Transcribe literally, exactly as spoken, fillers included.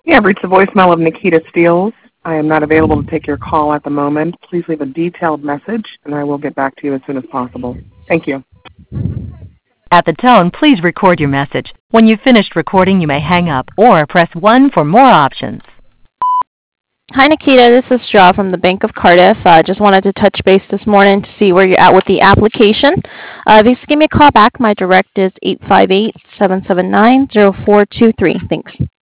You have reached the voicemail of Nikita Steele. I am not available to take your call at the moment. Please leave a detailed message, and I will get back to you as soon as possible. Thank you. At the tone, please record your message. When you've finished recording, you may hang up or press one for more options. Hi, Nikita. This is Shaw from the Bank of Cardiff. I uh, just wanted to touch base this morning to see where you're at with the application. Uh, if you give me a call back, my direct is eight five eight, seven seven nine, zero four two three. Thanks.